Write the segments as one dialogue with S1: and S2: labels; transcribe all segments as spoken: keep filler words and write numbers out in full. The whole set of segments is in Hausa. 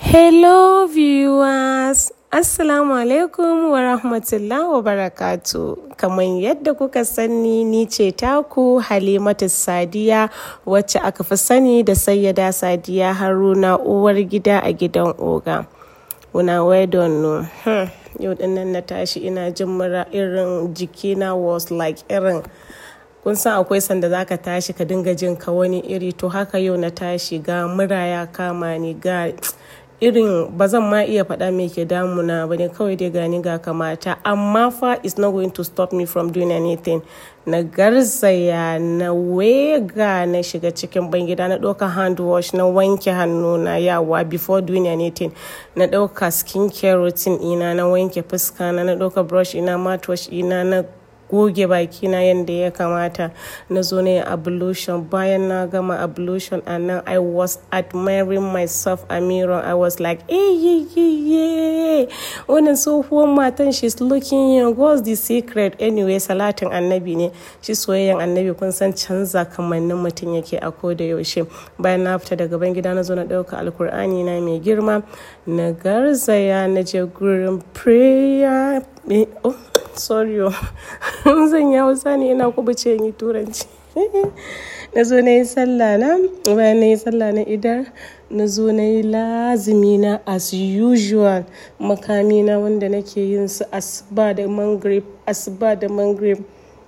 S1: Hello viewers, Assalamu alaikum wa rahmatullah wa barakatu. Kamar yadda kuka sani ni ce taku Halimatu Sadiya wacce aka fi sani da Sayyada Sadiya Haruna uwar gida a gidan Oga. Una well done no. Hmm. Yau dinnan na tashi ina jin mura irin jikina was like irin kun san akwai sanda zaka tashi ka dinga jin ka wani iri to haka yau na tashi ga mura ya kama ni ga irin ba zan ma iya faɗa me ke damuna ba ne kawai dai gani ga kamata amma fa it's not going to stop me from doing anything. Na garzaya na wega na shiga cikin bangida na ɗauka hand wash na wanke hannuna yawa before doing anything. Na ɗauka skincare routine ina na wanke fuska na na ɗauka brush ina mouthwash ina na goge bakina yadda ya kamata na zo na yi ablution. Bayan na gama ablution and then I was admiring myself a mirror. I was like eh ye ye ye wannan tsohuwar matan she's looking young. What's the secret? Anyway, salatin annabi ne shi, soyayyen annabi kun san canza kamannin mutum yake a koda yaushe. Bayan na fita daga ban gida na zo na ɗauka alkur'ani na mai girma na garzaya na je gurin prayer. Oh, sorry zan yi hausa ne ina kubuce yi turanci. Na zo na yi sallah na bayan na yi sallah na idar na zo na yi lazimi na as usual makami na wanda nake yin su asuba da mangrib asuba da mangrib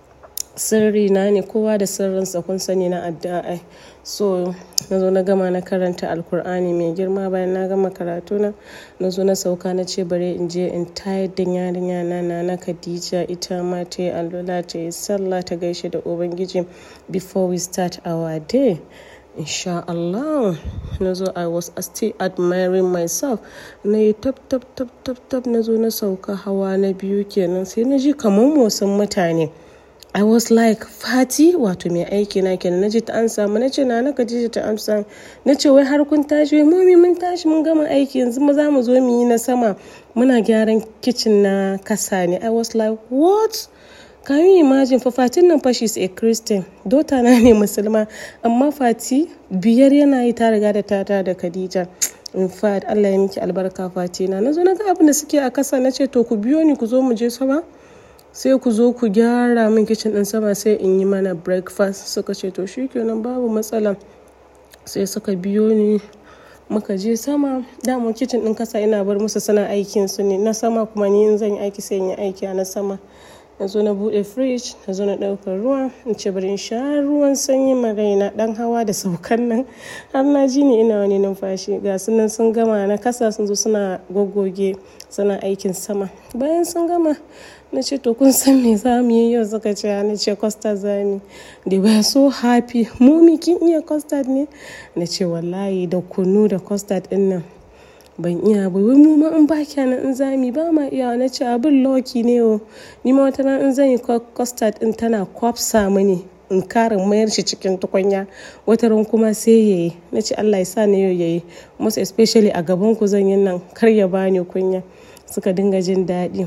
S1: sirri na ne, kowa da sirrinsa kun sani na addu'a. So na zo na gama na karanta alkur'ani mai girma. Bayan na gama karatu na na zo na sauka na ce bare in je in tayar da yarinya na na Khadija ita ma ta yi alwala ta yi sallah ta gaishe da ubangiji before we start our day insha Allah. Na zo I was still admiring myself na yi tap tap tap tap tap na zo na sauka hawa na biyu kenan sai na ji kamar motsin mutane. I was like Fati wato mai aiki na kenan naji ta amsa mu nace na na Khadija ta amsa nace wai har kun tashi wai mami mun tashi mun gama aiki yanzu mu za mu zo mu yi na sama muna gyaran kitchen na kasa ne. I was like what? Can you imagine fa Fatin nan fa she's a Christian, daughter na ne musulma amma Fati biyar yana yi ta riga da tata da Khadija. In fact Allah ya miki albarka Fati na. Nazo na ga abin da suke a kasa nace to ku biyo ni ku zo mu je sama sai ku zo ku gyara min kitchen din sama sai in yi mana breakfast. Suka ce to shikenan babu matsala sai suka biyo ni muka je sama. Da mu kitchen din kasa ina bar musu suna aikin su ne, na sama kuma ni in zan yi aiki sai in yi aiki a na sama. Na zo na bude fridge na zo na ɗaukar ruwa in ce bari in sha ruwan sanyi marai na dan hawa da saukan nan har na ji ni ina wani numfashi. Ga su nan sun gama na kasa sun zo suna goggoge suna aikin sama. Bayan sun gama na ce to kun san me za mu yi yau? Suka ce na ce custard za mu. They were so happy. Mummy kin iya custard ne? Na ce wallahi da kunu da custard din nan ban iya ba. Wai mu ma in ba kyanan in za mu ba ma iya. Na ce abin lucky ne o. Ni ma wata ran in zan yi custard din tana kwafsa mini in karin mayar shi cikin tukunya wata ran kuma sai yayi. Na ce Allah ya sa ni yau yayi, most especially a gaban ku zan yi nan kar ya bani kunya. Suka dinga jin daɗi.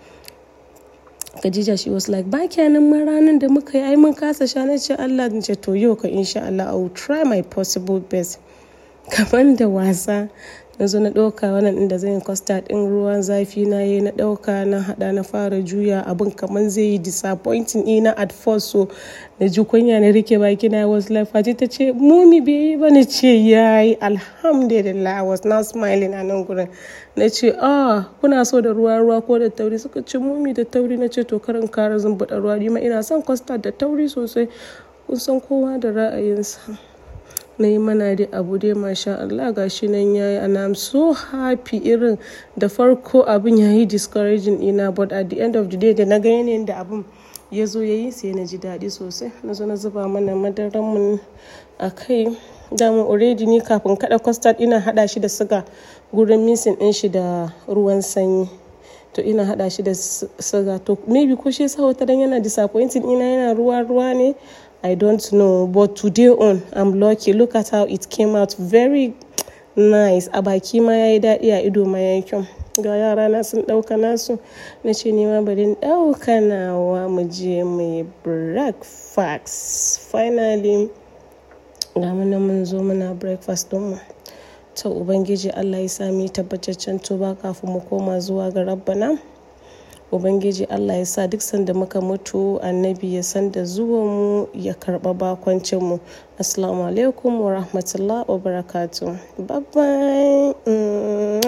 S1: Khadija she was like ba kyanan ma ranar da muka yi ai mun kasa sha. Na ce Allah in ce to yau ka insha Allah I will try my possible best. Kaman da wasa na zo na ɗauka wannan inda zan yi custard ɗin ruwan zafi na yi na ɗauka na haɗa na fara juya abin kamar zai yi disappointing ina at first. So na ji kunya na rike baki na. I was like Fati ta ce mummy bai yi ba. Na ce yayi alhamdulillah. I was now smiling a nan gurin. Na ce ah kuna so da ruwa ruwa ko da tauri? Suka ce mummy da tauri. Na ce to karin kara zan buɗe ruwa ni ma ina son custard da tauri sosai. Kun san kowa da ra'ayinsa. Na yi mana dai abu dai masha Allah gashi nan yayi and I'm so happy. Irin da farko abin yayi discouraging ina but at the end of the day da na ga yanayin da abin ya zo yayi sai na ji daɗi sosai. Na zo na zuba mana madaran mu a kai. Dama already ni kafin kada custard ina hada shi da suga gurin mixing din shi da ruwan sanyi. To ina hada shi da suga to maybe ko shi yasa wata dan yana disappointing ina yana ruwa ruwa ne. I don't know, but today on I'm lucky. Look at how it came out, very nice. A baki ma yayi daɗi a ido ma yayi kyau. Ga yara na sun ɗauka nasu. Na ce ni ma bari in ɗauka nawa mu je mu yi breakfast. Finally ga mu nan mun zo muna breakfast ɗin mu. To Ubangiji Allah ya sa mu tabbataccen tuba kafin mu koma zuwa ga Rabbana. Ubangiji Allah ya sa duk sanda muka mutu annabi ya san da zuwan mu ya karɓa bakoncin mu. Assalamu alaikum wa rahmatullah wa barakatuh. Bye bye.